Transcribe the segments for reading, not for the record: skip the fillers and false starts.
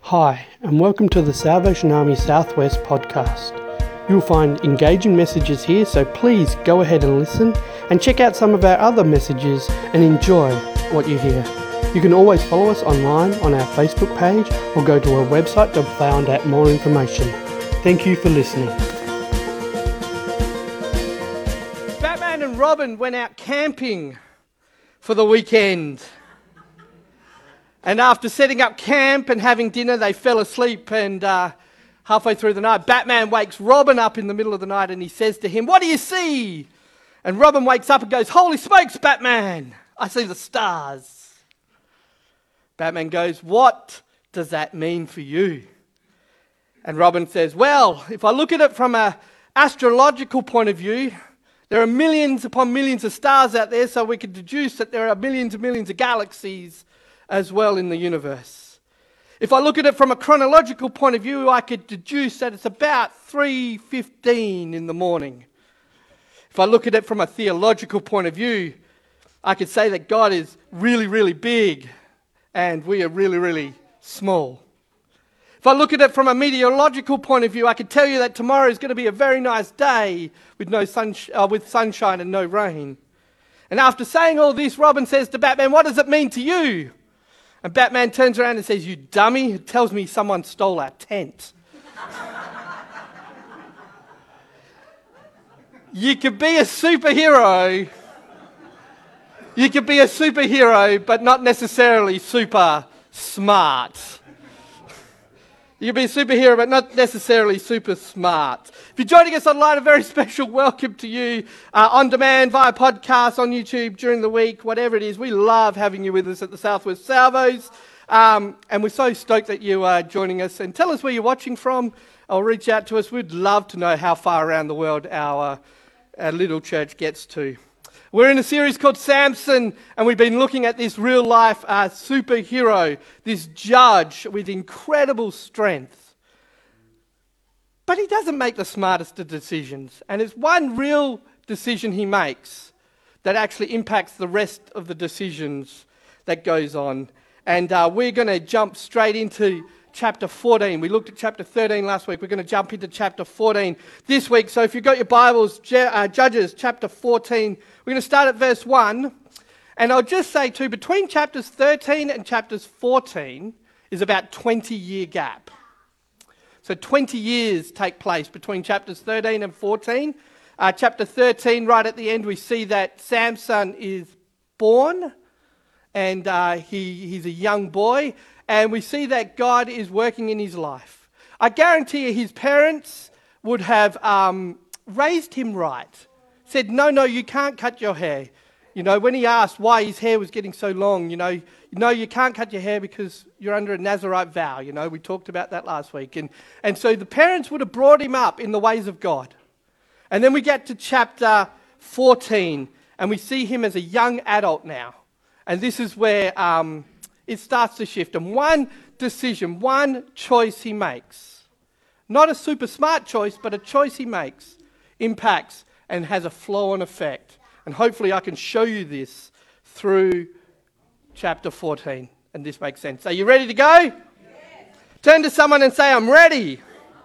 Hi, and welcome to the Salvation Army Southwest podcast. You'll find engaging messages here, so please go ahead and listen and check out some of our other messages and enjoy what you hear. You can always follow us online on our Facebook page or go to our website to find out more information. Thank you for listening. Batman and Robin went out camping for the weekend. And after setting up camp and having dinner, they fell asleep, and halfway through the night, Batman wakes Robin up in the middle of the night and he says to him, "What do you see?" And Robin wakes up and goes, "Holy smokes, Batman, I see the stars." Batman goes, "What does that mean for you?" And Robin says, "Well, if I look at it from an astrological point of view, there are millions upon millions of stars out there, so we can deduce that there are millions and millions of galaxies as well in the universe. If I look at it from a chronological point of view, I could deduce that it's about 3:15 in the morning. If I look at it from a theological point of view, I could say that God is really, really big and we are really, really small. If I look at it from a meteorological point of view, I could tell you that tomorrow is going to be a very nice day with with sunshine and no rain." And after saying all this, Robin says to Batman, "What does it mean to you?" And Batman turns around and says, "You dummy, it tells me someone stole our tent." You could be a superhero. You could be a superhero, but not necessarily super smart. You can be a superhero, but not necessarily super smart. If you're joining us online, a very special welcome to you on demand, via podcast, on YouTube, during the week, whatever it is. We love having you with us at the Southwest Salvos. And we're so stoked that you are joining us. And tell us where you're watching from, or reach out to us. We'd love to know how far around the world our little church gets to. We're in a series called Samson, and we've been looking at this real-life superhero, this judge with incredible strength. But he doesn't make the smartest of decisions, and it's one real decision he makes that actually impacts the rest of the decisions that goes on. And we're going to jump straight into chapter 14. We looked at chapter 13 last week. We're going to jump into chapter 14 this week. So if you've got your Bibles, Judges chapter 14, we're going to start at verse 1. And I'll just say too, between chapters 13 and chapters 14 is about 20-year gap. So 20 years take place between chapters 13 and 14. Chapter 13, right at the end, we see that Samson is born, and he's a young boy. And we see that God is working in his life. I guarantee you his parents would have raised him right. Said, no, you can't cut your hair. You know, when he asked why his hair was getting so long, you can't cut your hair because you're under a Nazirite vow. You know, we talked about that last week. And so the parents would have brought him up in the ways of God. And then we get to chapter 14, and we see him as a young adult now. And this is where it starts to shift. And one decision, one choice he makes, not a super smart choice, but a choice he makes, impacts and has a flow-on effect. And hopefully I can show you this through chapter 14. And this makes sense. Are you ready to go? Yes. Turn to someone and say, "I'm ready."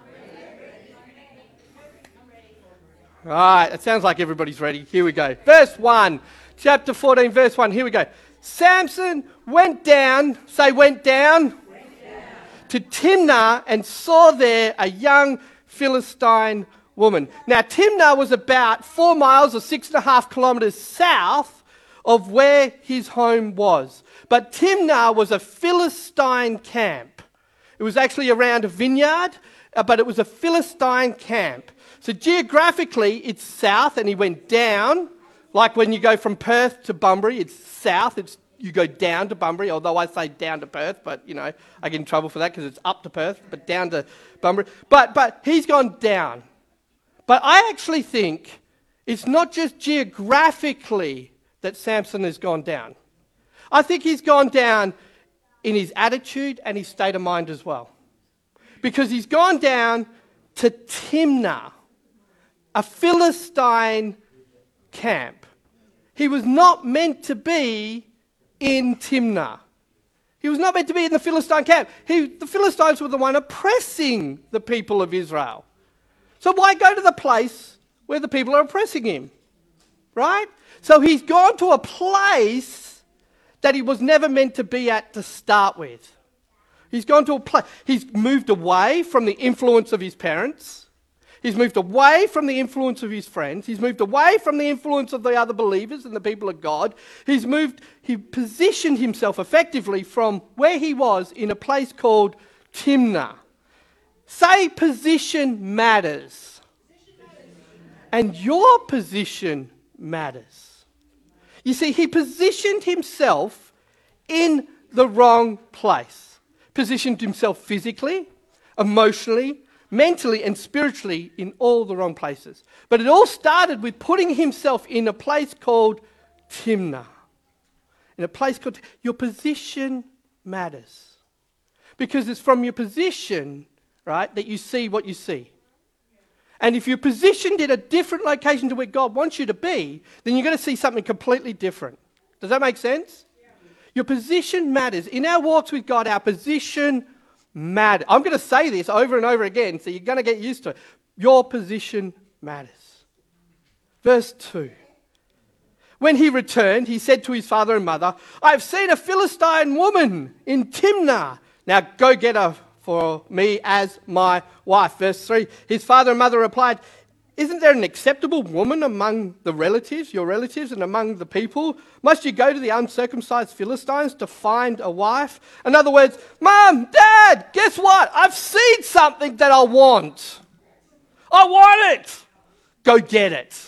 All right, it sounds like everybody's ready. Here we go. Verse 1, chapter 14, verse 1. Here we go. Samson went down, to Timnah and saw there a young Philistine woman. Now, Timnah was about 4 miles or 6.5 kilometers south of where his home was. But Timnah was a Philistine camp. It was actually around a vineyard, but it was a Philistine camp. So geographically, it's south, and he went down. Like when you go from Perth to Bunbury, it's south. You go down to Bunbury, although I say down to Perth, but, I get in trouble for that because it's up to Perth, but down to Bunbury. But he's gone down. But I actually think it's not just geographically that Samson has gone down. I think he's gone down in his attitude and his state of mind as well. Because he's gone down to Timnah, a Philistine camp. He was not meant to be in Timnah. He was not meant to be in the Philistine camp. The Philistines were the one oppressing the people of Israel. So why go to the place where the people are oppressing him? Right? So he's gone to a place that he was never meant to be at to start with. He's gone to a place. He's moved away from the influence of his parents. He's moved away from the influence of his friends. He's moved away from the influence of the other believers and the people of God. He positioned himself effectively from where he was in a place called Timnah. Say position matters. And your position matters. You see, he positioned himself in the wrong place. Positioned himself physically, emotionally, mentally and spiritually in all the wrong places. But it all started with putting himself in a place called Timnah. In a place called... Your position matters. Because it's from your position, right, that you see what you see. And if you're positioned in a different location to where God wants you to be, then you're going to see something completely different. Does that make sense? Yeah. Your position matters. In our walks with God, our position matters. I'm going to say this over and over again, so you're going to get used to it. Your position matters. Verse 2. When he returned, he said to his father and mother, I have seen a Philistine woman in Timnah. Now go get her for me as my wife. Verse 3. His father and mother replied, isn't there an acceptable woman among the relatives, your relatives, and among the people? Must you go to the uncircumcised Philistines to find a wife? In other words, Mum, Dad, guess what? I've seen something that I want. I want it. Go get it.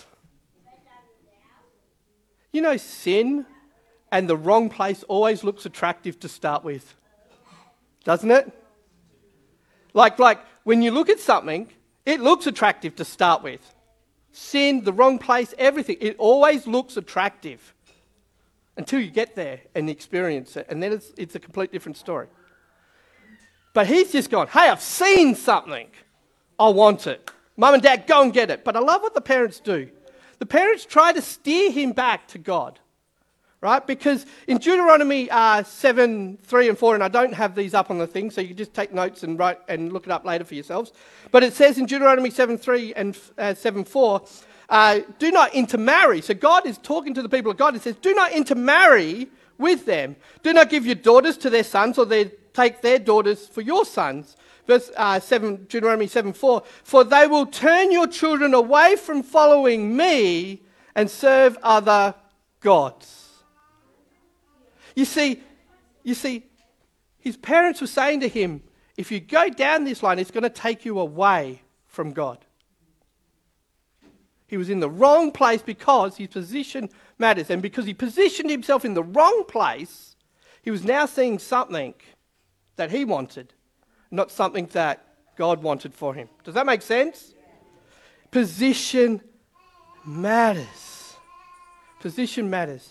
You know, sin and the wrong place always looks attractive to start with. Doesn't it? Like when you look at something, it looks attractive to start with. Sin, the wrong place, everything. It always looks attractive until you get there and experience it. And then it's a complete different story. But he's just gone, hey, I've seen something. I want it. Mum and Dad, go and get it. But I love what the parents do. The parents try to steer him back to God. Right? Because in Deuteronomy 7, 3 and 4, and I don't have these up on the thing, so you can just take notes and write and look it up later for yourselves. But it says in Deuteronomy 7, 3 and 7, 4, do not intermarry. So God is talking to the people of God and says, do not intermarry with them. Do not give your daughters to their sons, or take their daughters for your sons. Verse 7, Deuteronomy 7, 4, for they will turn your children away from following me and serve other gods. You see, his parents were saying to him, if you go down this line, it's going to take you away from God. He was in the wrong place because his position matters. And because he positioned himself in the wrong place, he was now seeing something that he wanted, not something that God wanted for him. Does that make sense? Position matters. Position matters.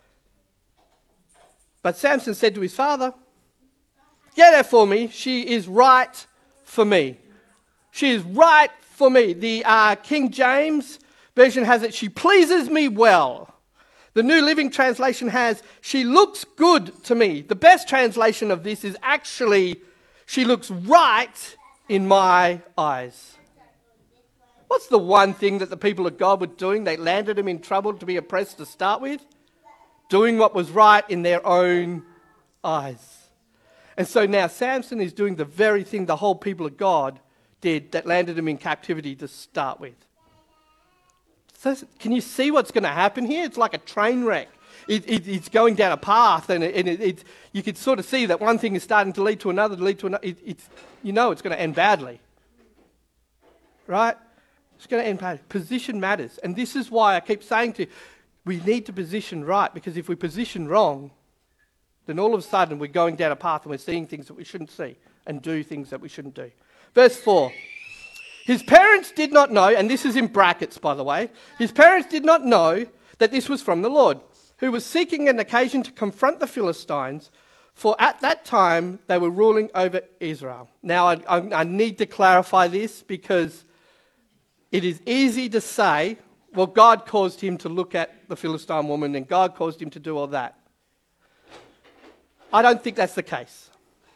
But Samson said to his father, get her for me. She is right for me. She is right for me. The King James version has it, she pleases me well. The New Living Translation has, she looks good to me. The best translation of this is actually, she looks right in my eyes. What's the one thing that the people of God were doing? They landed him in trouble to be oppressed to start with? Doing what was right in their own eyes. And so now Samson is doing the very thing the whole people of God did that landed him in captivity to start with. So can you see what's going to happen here? It's like a train wreck. It's going down a path, and you can sort of see that one thing is starting to lead to another, you know it's going to end badly. Right? It's going to end badly. Position matters. And this is why I keep saying to you, we need to position right, because if we position wrong, then all of a sudden we're going down a path and we're seeing things that we shouldn't see and do things that we shouldn't do. Verse 4. His parents did not know, and this is in brackets, by the way, his parents did not know that this was from the Lord, who was seeking an occasion to confront the Philistines, for at that time they were ruling over Israel. Now, I need to clarify this, because it is easy to say, well, God caused him to look at the Philistine woman and God caused him to do all that. I don't think that's the case.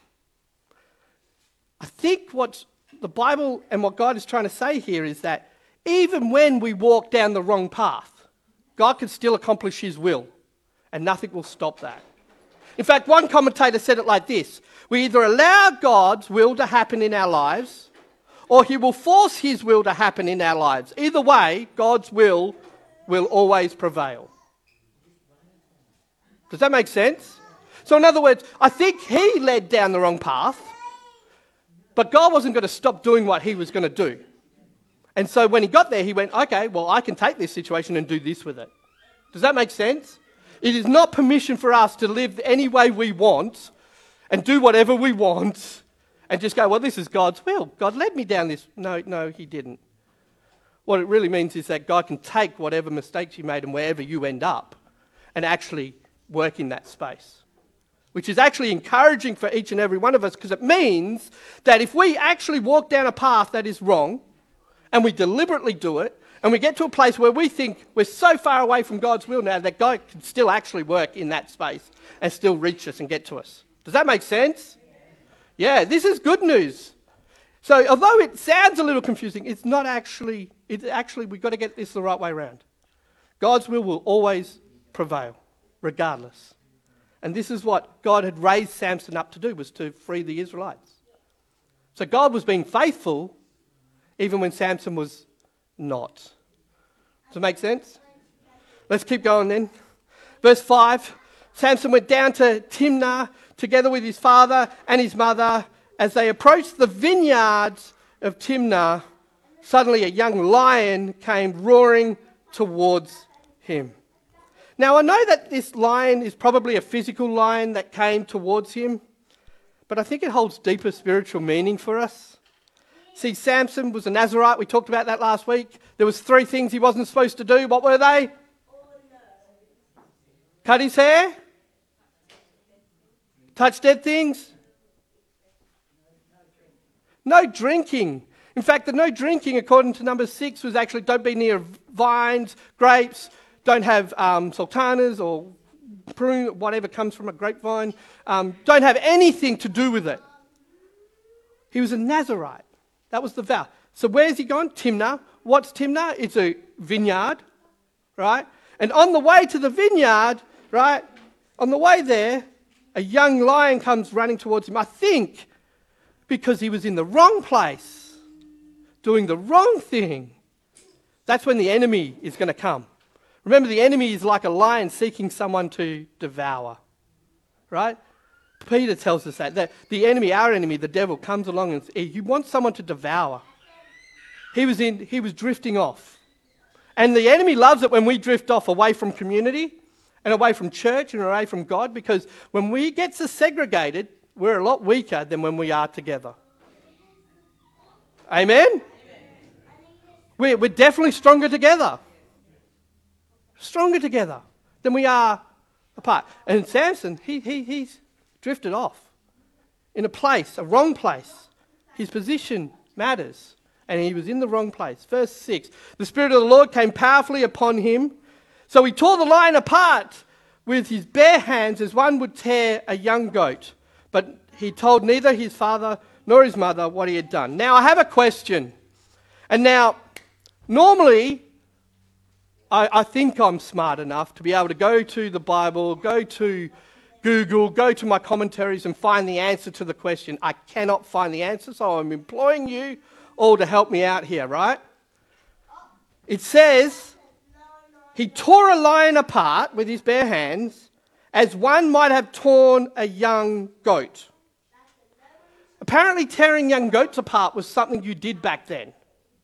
I think what the Bible and what God is trying to say here is that even when we walk down the wrong path, God can still accomplish his will, and nothing will stop that. In fact, one commentator said it like this: we either allow God's will to happen in our lives, or he will force his will to happen in our lives. Either way, God's will always prevail. Does that make sense? So in other words, I think he led down the wrong path, but God wasn't going to stop doing what he was going to do. And so when he got there, he went, okay, well, I can take this situation and do this with it. Does that make sense? It is not permission for us to live any way we want and do whatever we want and just go, well, this is God's will. God led me down this. No, he didn't. What it really means is that God can take whatever mistakes you made and wherever you end up and actually work in that space, which is actually encouraging for each and every one of us, because it means that if we actually walk down a path that is wrong and we deliberately do it, and we get to a place where we think we're so far away from God's will now that God can still actually work in that space and still reach us and get to us. Does that make sense? Yeah, this is good news. So although it sounds a little confusing, it's actually we've got to get this the right way around. God's will always prevail, regardless. And this is what God had raised Samson up to do, was to free the Israelites. So God was being faithful even when Samson was not. Does it make sense? Let's keep going then. Verse 5, Samson went down to Timnah together with his father and his mother. As they approached the vineyards of Timnah, suddenly a young lion came roaring towards him. Now, I know that this lion is probably a physical lion that came towards him, but I think it holds deeper spiritual meaning for us. See, Samson was a Nazirite. We talked about that last week. There was 3 things he wasn't supposed to do. What were they? Cut his hair? Touch dead things? No drinking. In fact, the no drinking, according to number 6, was actually don't be near vines, grapes, don't have sultanas or prune, whatever comes from a grapevine. Don't have anything to do with it. He was a Nazirite. That was the vow. So where's he gone? Timnah. What's Timnah? It's a vineyard, right? And on the way to the vineyard, right, on the way there, a young lion comes running towards him. I think because he was in the wrong place, doing the wrong thing. That's when the enemy is going to come. Remember, the enemy is like a lion seeking someone to devour, right? Peter tells us that the enemy, our enemy, the devil, comes along and he wants someone to devour. He was drifting off. And the enemy loves it when we drift off away from community and away from church and away from God, because when we get segregated, we're a lot weaker than when we are together. Amen? We're definitely stronger together. Stronger together than we are apart. And Samson, he's drifted off in a wrong place. His position matters, and he was in the wrong place. Verse 6, the Spirit of the Lord came powerfully upon him, so he tore the lion apart with his bare hands as one would tear a young goat. But he told neither his father nor his mother what he had done. Now, I have a question. And now, normally, I think I'm smart enough to be able to go to the Bible, go to Google, go to my commentaries and find the answer to the question. I cannot find the answer, so I'm imploring you all to help me out here, right? It says, he tore a lion apart with his bare hands, as one might have torn a young goat. Apparently, tearing young goats apart was something you did back then.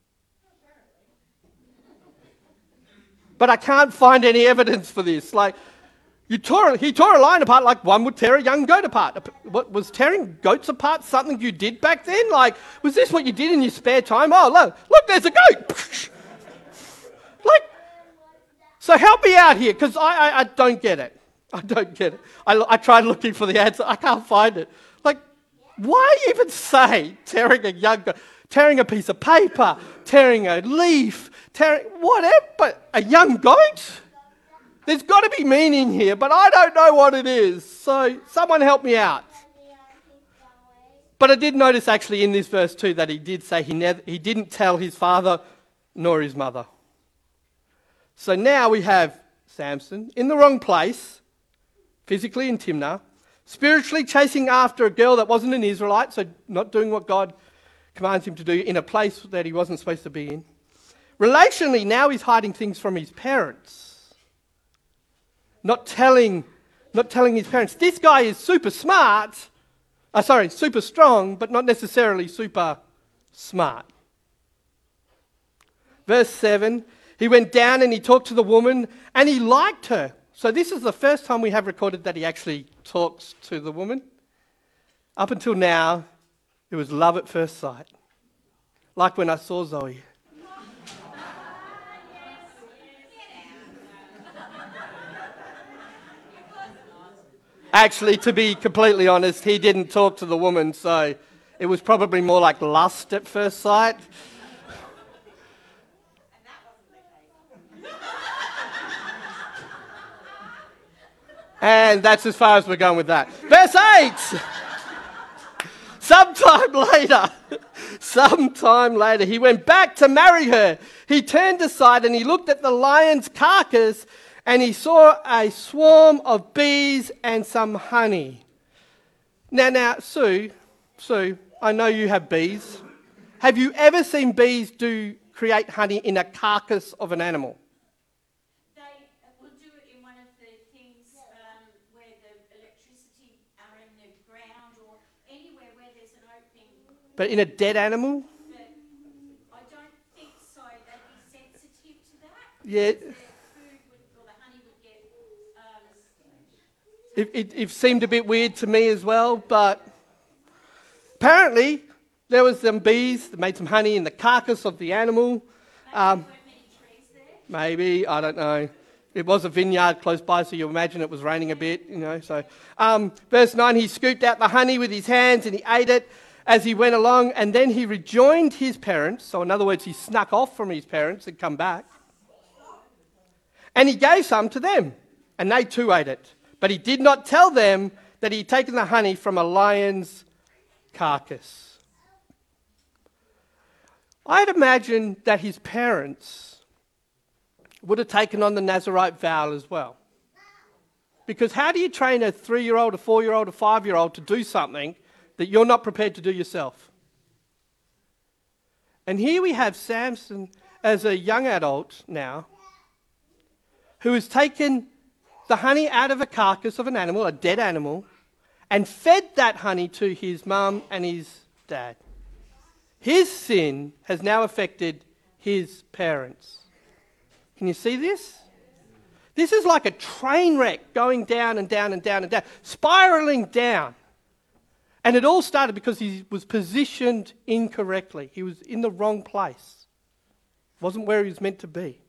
But I can't find any evidence for this. Like, he tore a lion apart like one would tear a young goat apart. What, was tearing goats apart something you did back then? Like, was this what you did in your spare time? Oh, look, there's a goat. Like, so help me out here, because I don't get it. I don't get it. I tried looking for the answer. I can't find it. Like, why even say tearing a young goat? Tearing a piece of paper, tearing a leaf, tearing whatever, but a young goat? There's got to be meaning here, but I don't know what it is. So someone help me out. But I did notice actually in this verse too that he did say he didn't tell his father nor his mother. So now we have Samson in the wrong place, physically in Timnah, spiritually chasing after a girl that wasn't an Israelite, so not doing what God commands him to do in a place that he wasn't supposed to be in. Relationally, now he's hiding things from his parents. Not telling his parents. This guy is super smart. Super strong, but not necessarily super smart. Verse 7, he went down and he talked to the woman and he liked her. So this is the first time we have recorded that he actually talks to the woman. Up until now, it was love at first sight. Like when I saw Zoe. Actually, to be completely honest, he didn't talk to the woman, so it was probably more like lust at first sight. And that's as far as we're going with that. Verse 8! Sometime later, he went back to marry her. He turned aside and he looked at the lion's carcass and he saw a swarm of bees and some honey. Now, Sue, I know you have bees. Have you ever seen bees create honey in a carcass of an animal? They will do it in one of the things where the electricity are in the ground or anywhere where there's an opening. But in a dead animal? But I don't think so. They'd be sensitive to that. Yeah. The food or the honey would get... It seemed a bit weird to me as well, but apparently there was some bees that made some honey in the carcass of the animal. weren't many trees there. Maybe, I don't know. It was a vineyard close by, so you imagine it was raining a bit, So, verse 9, he scooped out the honey with his hands and he ate it as he went along, and then he rejoined his parents. So, in other words, he snuck off from his parents and come back. And he gave some to them, and they too ate it. But he did not tell them that he had taken the honey from a lion's carcass. I'd imagine that his parents would have taken on the Nazirite vow as well. Because how do you train a 3-year-old, a 4-year-old, a 5-year-old to do something that you're not prepared to do yourself? And here we have Samson as a young adult now, who has taken the honey out of a carcass of an animal, a dead animal, and fed that honey to his mum and his dad. His sin has now affected his parents. Can you see this? This is like a train wreck going down and down and down and down, spiraling down. And it all started because he was positioned incorrectly. He was in the wrong place. Wasn't where he was meant to be.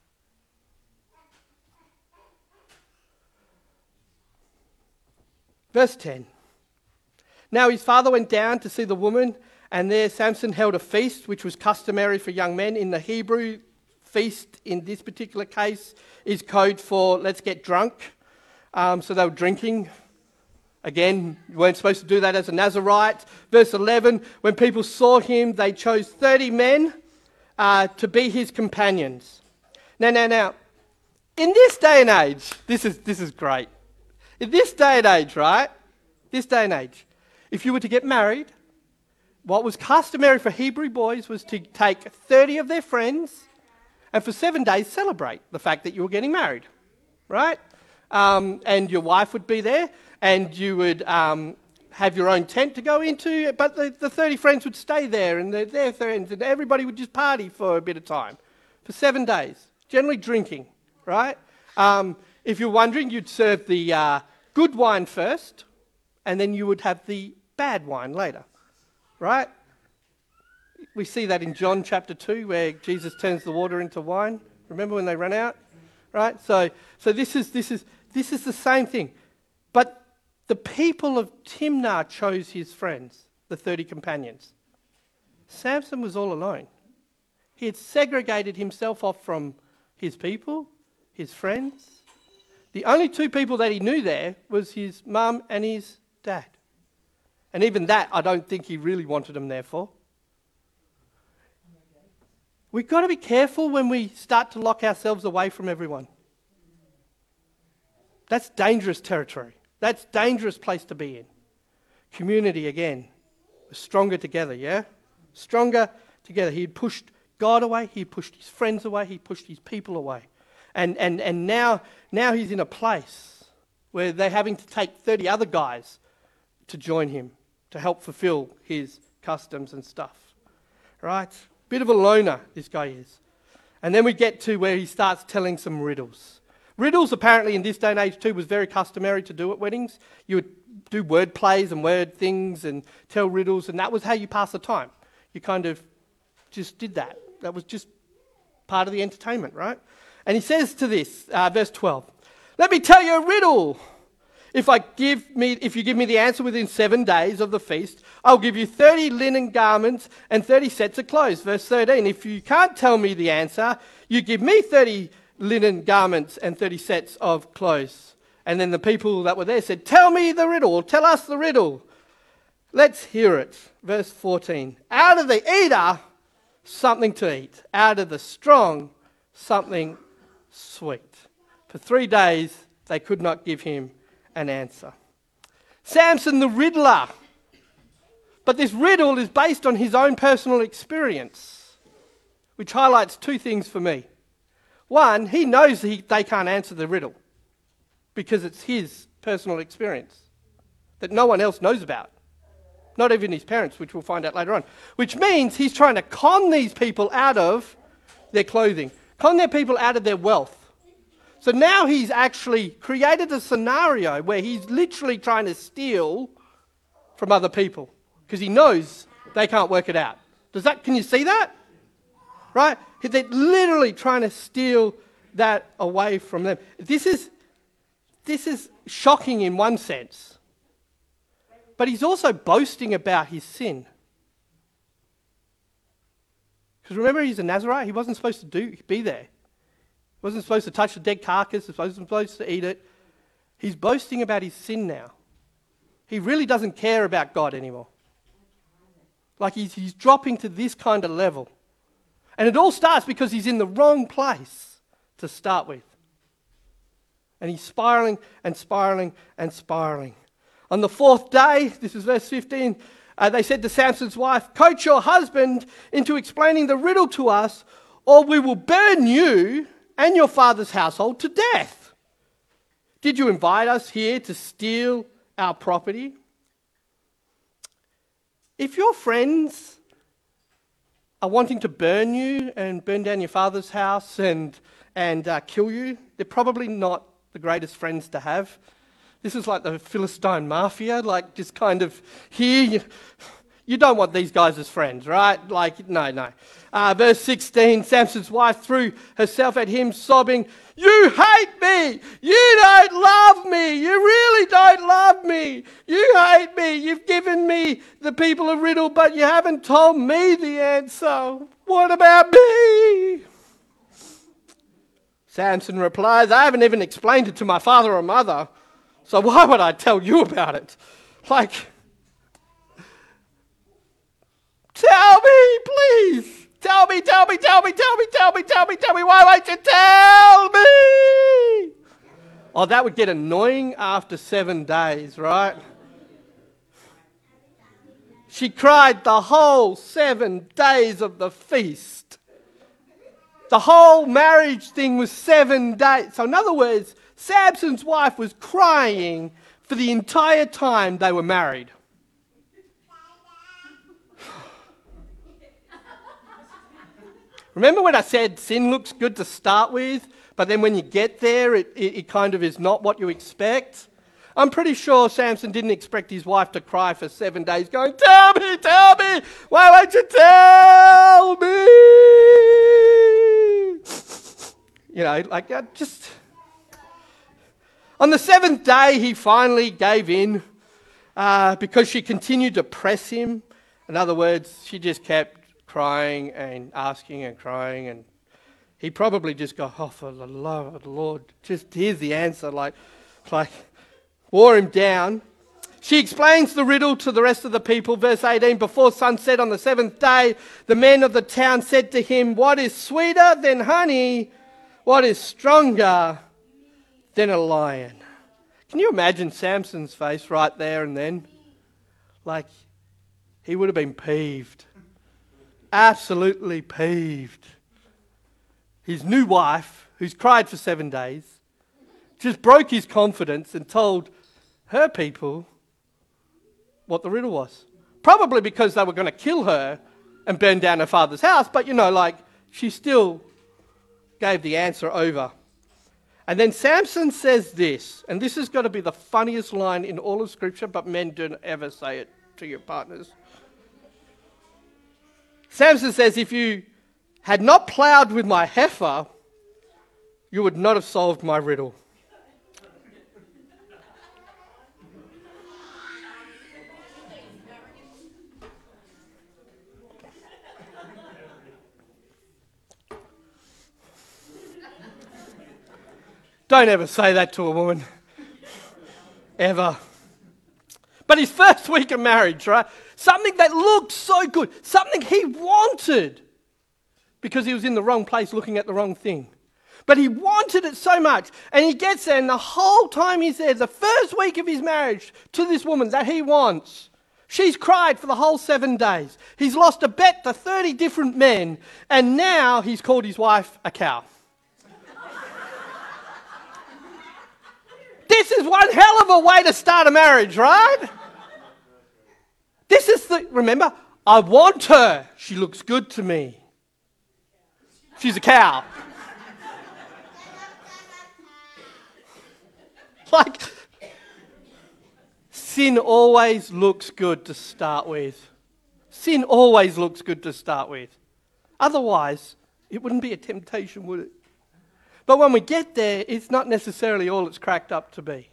Verse 10. Now his father went down to see the woman, and there Samson held a feast, which was customary for young men. In the Hebrew, feast in this particular case is code for let's get drunk. So they were drinking. Again, you weren't supposed to do that as a Nazirite. Verse 11, when people saw him, they chose 30 men to be his companions. Now, in this day and age, this is great. In this day and age, right? This day and age, if you were to get married, what was customary for Hebrew boys was to take 30 of their friends and for 7 days celebrate the fact that you were getting married, right? And your wife would be there, and you would have your own tent to go into, but the 30 friends would stay there, and their friends, and everybody would just party for a bit of time. For 7 days, generally drinking, right? If you're wondering, you'd serve the good wine first, and then you would have the bad wine later, right? We see that in John chapter 2, where Jesus turns the water into wine. Remember when they ran out, right? So this is the same thing. But the people of Timnah chose his friends, the 30 companions. Samson was all alone. He had segregated himself off from his people, his friends, The only two people that he knew there was his mum and his dad. And even that, I don't think he really wanted them there for. We've got to be careful when we start to lock ourselves away from everyone. That's dangerous territory. That's a dangerous place to be in. Community, again, we're stronger together, yeah? Stronger together. He had pushed God away, he pushed his friends away, he pushed his people away. And now he's in a place where they're having to take 30 other guys to join him to help fulfill his customs and stuff. Right? Bit of a loner, this guy is. And then we get to where he starts telling some riddles. Riddles, apparently, in this day and age too, was very customary to do at weddings. You would do word plays and word things and tell riddles, and that was how you pass the time. You kind of just did that. That was just part of the entertainment, right? And he says to this, verse 12, "Let me tell you a riddle. If you give me the answer within 7 days of the feast, I'll give you 30 linen garments and 30 sets of clothes." Verse 13, "If you can't tell me the answer, you give me 30 linen garments and 30 sets of clothes." And then the people that were there said, "Tell me the riddle, tell us the riddle. Let's hear it." Verse 14, "Out of the eater, something to eat. Out of the strong, something sweet." For 3 days, they could not give him an answer. Samson the riddler. But this riddle is based on his own personal experience, which highlights two things for me. One, he knows they can't answer the riddle because it's his personal experience that no one else knows about. Not even his parents, which we'll find out later on. Which means he's trying to con these people out of their clothing, con their people out of their wealth. So now he's actually created a scenario where he's literally trying to steal from other people because he knows they can't work it out. Can you see that? Right? They're literally trying to steal that away from them. This is shocking in one sense. But he's also boasting about his sin. Because remember, he's a Nazarite. He wasn't supposed to be there. He wasn't supposed to touch the dead carcass. He wasn't supposed to eat it. He's boasting about his sin now. He really doesn't care about God anymore. Like he's dropping to this kind of level. And it all starts because he's in the wrong place to start with. And he's spiraling and spiraling and spiraling. On the 4th day, this is verse 15, they said to Samson's wife, "Coach your husband into explaining the riddle to us, or we will burn you and your father's household to death. Did you invite us here to steal our property?" If your friends are wanting to burn you and burn down your father's house and kill you, they're probably not the greatest friends to have. This is like the Philistine mafia, like just kind of here. You don't want these guys as friends, right? Like, no. Verse 16, Samson's wife threw herself at him, sobbing, "You hate me! You don't love me! You really don't love me! You hate me! You've given me the people a riddle, but you haven't told me the answer. What about me?" Samson replies, "I haven't even explained it to my father or mother, so why would I tell you about it? Like, tell me, please. Tell me. Why won't you tell me?" Oh, that would get annoying after 7 days, right? She cried the whole 7 days of the feast. The whole marriage thing was 7 days. So in other words, Samson's wife was crying for the entire time they were married. Remember when I said sin looks good to start with, but then when you get there, it kind of is not what you expect? I'm pretty sure Samson didn't expect his wife to cry for 7 days going, tell me, why won't you tell me? You know, like just... On the 7th day, he finally gave in because she continued to press him. In other words, she just kept crying and asking and crying, and he probably just go, oh, for the love of the Lord, just here's the answer, like wore him down. She explains the riddle to the rest of the people. Verse 18, before sunset on the seventh day, the men of the town said to him, what is sweeter than honey? What is stronger than a lion? Can you imagine Samson's face right there and then? Like, he would have been peeved. Absolutely peeved. His new wife, who's cried for 7 days, just broke his confidence and told her people what the riddle was. Probably because they were going to kill her and burn down her father's house, but she still gave the answer over. And then Samson says this, and this has got to be the funniest line in all of Scripture, but men don't ever say it to your partners. Samson says, if you had not ploughed with my heifer, you would not have solved my riddle. Don't ever say that to a woman. Ever. But his first week of marriage, right? Something that looked so good. Something he wanted. Because he was in the wrong place looking at the wrong thing. But he wanted it so much. And he gets there, and the whole time he's there, the first week of his marriage to this woman that he wants, she's cried for the whole 7 days. He's lost a bet to 30 different men. And now he's called his wife a cow. This is one hell of a way to start a marriage, right? Remember, I want her. She looks good to me. She's a cow. Sin always looks good to start with. Sin always looks good to start with. Otherwise, it wouldn't be a temptation, would it? But when we get there, it's not necessarily all it's cracked up to be.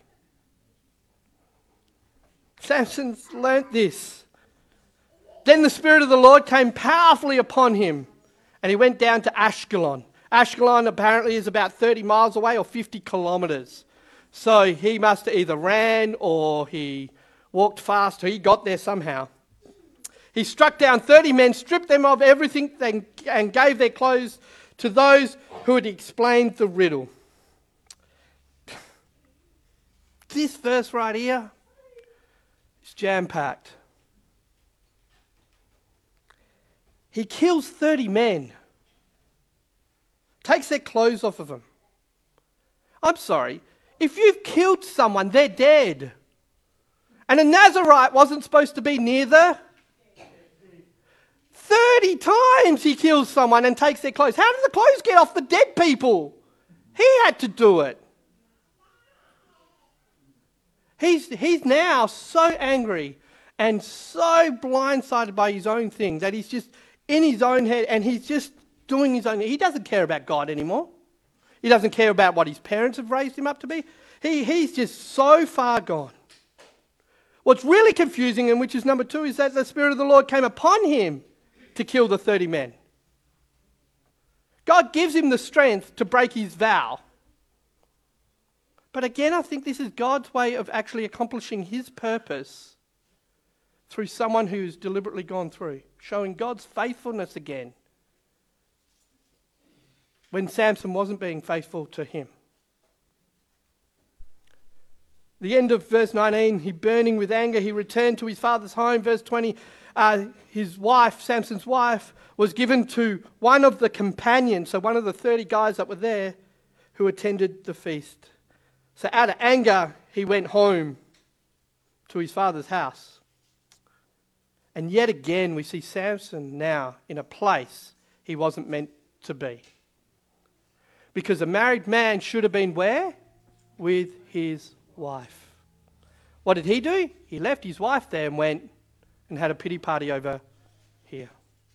Samson's learnt this. Then the Spirit of the Lord came powerfully upon him, and he went down to Ashkelon. Ashkelon apparently is about 30 miles away or 50 kilometres. So he must have either ran or he walked fast, or he got there somehow. He struck down 30 men, stripped them of everything, and gave their clothes to those who had explained the riddle. This verse right here is jam-packed. He kills 30 men, takes their clothes off of them. I'm sorry, if you've killed someone, they're dead. And a Nazarite wasn't supposed to be near the 30 times he kills someone and takes their clothes. How did the clothes get off the dead people? He had to do it. He's now so angry and so blindsided by his own thing that he's just in his own head and he's just doing his own. He doesn't care about God anymore. He doesn't care about what his parents have raised him up to be. He's just so far gone. What's really confusing, and which is number 2, is that the Spirit of the Lord came upon him to kill the 30 men. God gives him the strength to break his vow. But again, I think this is God's way of actually accomplishing his purpose through someone who's deliberately gone through, showing God's faithfulness again when Samson wasn't being faithful to him. The end of verse 19, he burning with anger, he returned to his father's home. Verse 20, his wife, Samson's wife, was given to one of the companions, so one of the 30 guys that were there who attended the feast. So out of anger, he went home to his father's house. And yet again, we see Samson now in a place he wasn't meant to be. Because a married man should have been where? With his wife. What did he do? He left his wife there and went and had a pity party over here.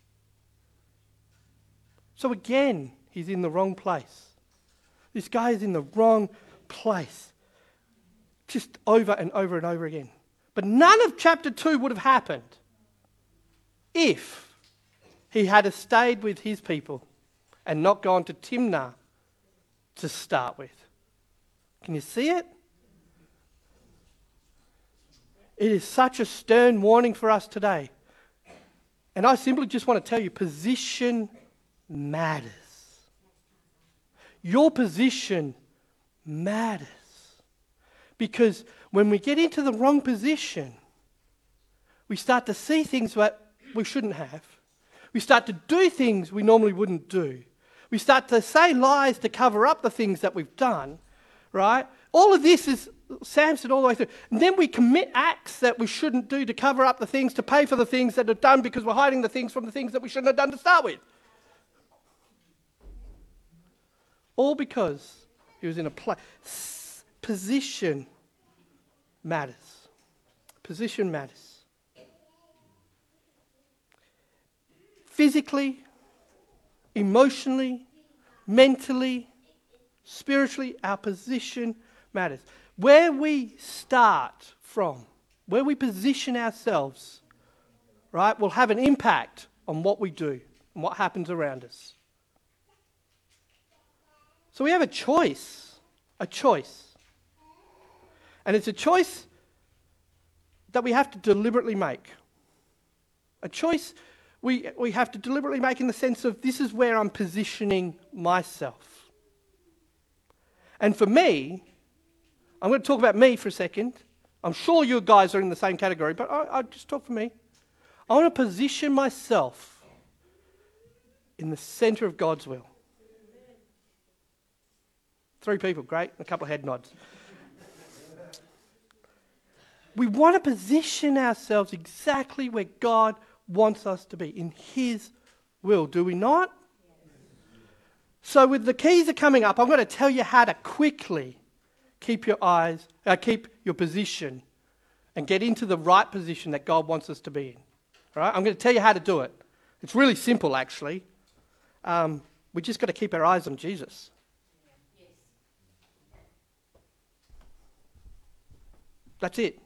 So again, he's in the wrong place. This guy is in the wrong place. Just over and over and over again. But none of chapter 2 would have happened if he had stayed with his people and not gone to Timnah to start with. Can you see it? It is such a stern warning for us today. And I simply just want to tell you, position matters. Your position matters. Because when we get into the wrong position, we start to see things that we shouldn't have. We start to do things we normally wouldn't do. We start to say lies to cover up the things that we've done, right? All of this is Samson all the way through. And then we commit acts that we shouldn't do to cover up the things, to pay for the things that are done because we're hiding the things from the things that we shouldn't have done to start with. All because he was in a place. Position matters. Position matters. Physically, emotionally, mentally, spiritually, our position matters. Where we start from, where we position ourselves, right, will have an impact on what we do and what happens around us. So we have a choice. And it's a choice that we have to deliberately make. A choice we have to deliberately make in the sense of this is where I'm positioning myself. And for me, I'm going to talk about me for a second. I'm sure you guys are in the same category, but I'll just talk for me. I want to position myself in the centre of God's will. 3 people, great, and a couple of head nods. We want to position ourselves exactly where God wants us to be, in His will, do we not? So with the keys are coming up, I'm going to tell you how to quickly keep your position and get into the right position that God wants us to be in. All right? I'm going to tell you how to do it. It's really simple, actually. We just got to keep our eyes on Jesus. That's it.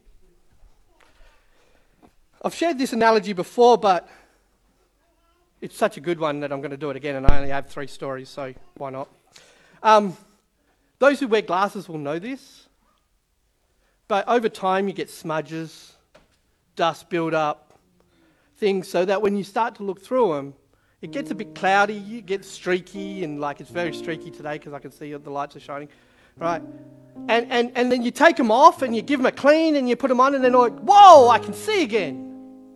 I've shared this analogy before, but it's such a good one that I'm going to do it again, and I only have 3 stories, so why not? Those who wear glasses will know this, but over time you get smudges, dust build up, things, so that when you start to look through them, it gets a bit cloudy, it gets streaky, and like it's very streaky today because I can see the lights are shining, right? And then you take them off and you give them a clean and you put them on and then like, whoa, I can see again.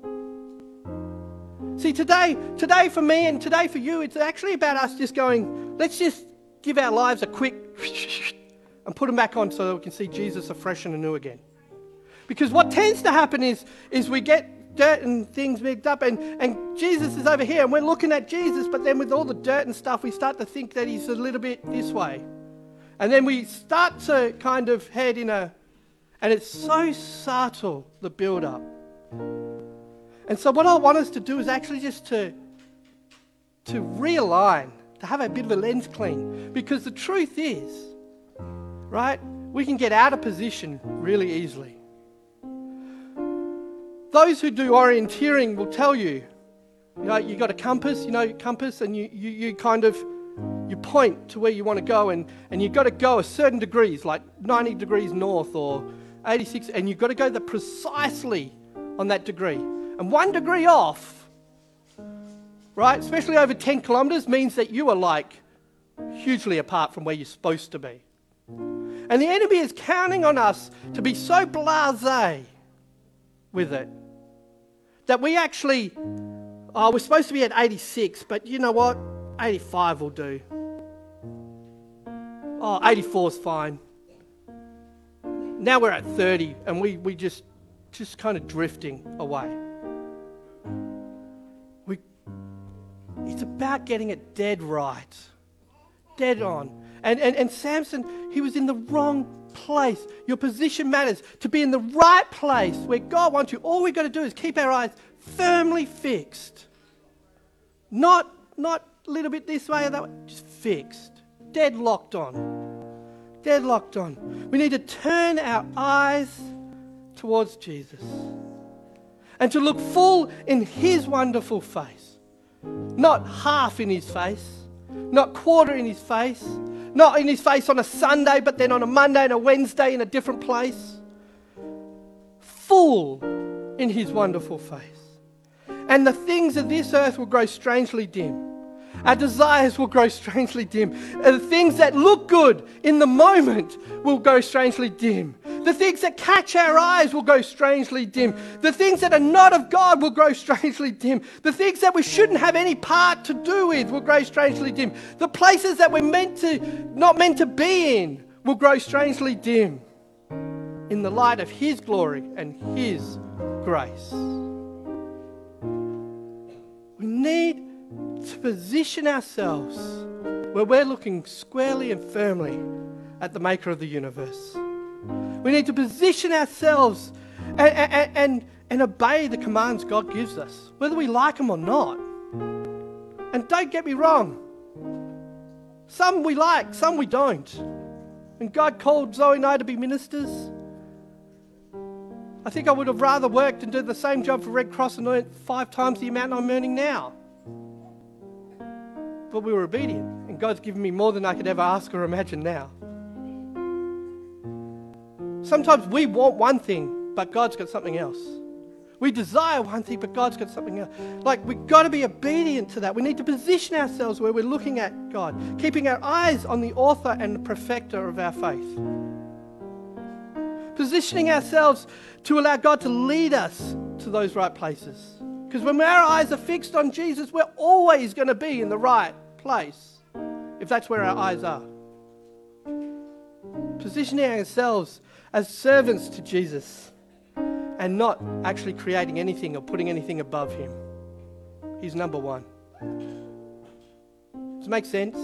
See, today for me and today for you, it's actually about us just going, let's just give our lives a quick and put them back on so that we can see Jesus afresh and anew again. Because what tends to happen is we get dirt and things mixed up and Jesus is over here and we're looking at Jesus, but then with all the dirt and stuff, we start to think that He's a little bit this way. And then we start to kind of head in and it's so subtle, the build-up. And so what I want us to do is actually just to realign, to have a bit of a lens clean. Because the truth is, right, we can get out of position really easily. Those who do orienteering will tell you, you got a compass, and you kind of, you point to where you want to go and you've got to go a certain degrees, like 90 degrees north or 86, and you've got to go precisely on that degree. And 1 degree off, right, especially over 10 kilometres, means that you are like hugely apart from where you're supposed to be. And the enemy is counting on us to be so blasé with it that we actually, we're supposed to be at 86, but you know what? 85 will do. 84 is fine. Now we're at 30 and we just kind of drifting away. It's about getting it dead right. Dead on. And Samson, he was in the wrong place. Your position matters. To be in the right place where God wants you, all we've got to do is keep our eyes firmly fixed. Not a little bit this way or that way, just fixed. Dead locked on. Dead locked on. We need to turn our eyes towards Jesus and to look full in His wonderful face. Not half in His face, not quarter in his face, not in his face on a Sunday, but then on a Monday and a Wednesday in a different place. Full in his wonderful face. And the things of this earth will grow strangely dim. Our desires will grow strangely dim. And the things that look good in the moment will go strangely dim. The things that catch our eyes will go strangely dim. The things that are not of God will grow strangely dim. The things that we shouldn't have any part to do with will grow strangely dim. The places that we're not meant to be in will grow strangely dim in the light of His glory and His grace. We need to position ourselves where we're looking squarely and firmly at the Maker of the universe. We need to position ourselves and obey the commands God gives us, whether we like them or not. And don't get me wrong, some we like, some we don't. When God called Zoe and I to be ministers, I think I would have rather worked and did the same job for Red Cross and earned 5 times the amount I'm earning now. But we were obedient, and God's given me more than I could ever ask or imagine now. Sometimes we want one thing, but God's got something else. We desire one thing, but God's got something else. Like, we've got to be obedient to that. We need to position ourselves where we're looking at God, keeping our eyes on the author and the perfecter of our faith. Positioning ourselves to allow God to lead us to those right places. Because when our eyes are fixed on Jesus, we're always going to be in the right place, if that's where our eyes are. Positioning ourselves as servants to Jesus and not actually creating anything or putting anything above Him. He's number one. Does it make sense?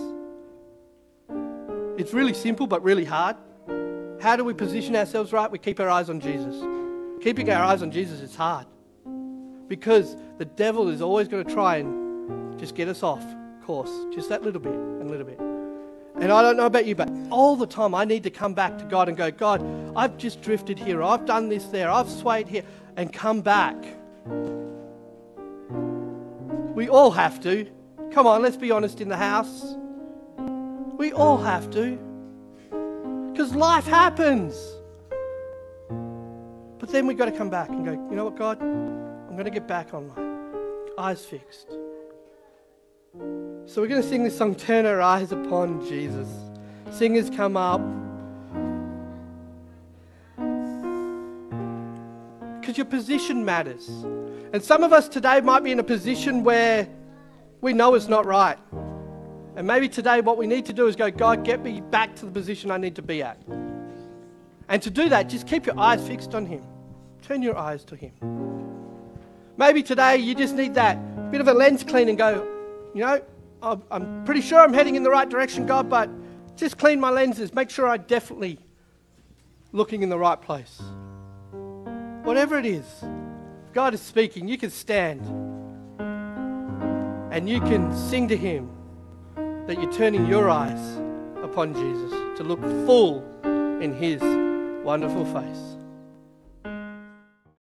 It's really simple but really hard. How do we position ourselves right? We keep our eyes on Jesus. Keeping our eyes on Jesus is hard because the devil is always going to try and just get us off course, just that little bit and little bit. And I don't know about you, but all the time I need to come back to God and go, God, I've just drifted here, I've done this there, I've swayed here, and come back. We all have to. Come on, let's be honest in the house. We all have to. Because life happens. But then we've got to come back and go, you know what, God? I'm going to get back on my eyes fixed. So we're going to sing this song, Turn Our Eyes Upon Jesus. Singers come up. Because your position matters. And some of us today might be in a position where we know it's not right. And maybe today what we need to do is go, God, get me back to the position I need to be at. And to do that, just keep your eyes fixed on Him. Turn your eyes to Him. Maybe today you just need that bit of a lens clean and go, you know, I'm pretty sure I'm heading in the right direction, God, but just clean my lenses. Make sure I'm definitely looking in the right place. Whatever it is, if God is speaking, you can stand and you can sing to Him that you're turning your eyes upon Jesus to look full in His wonderful face.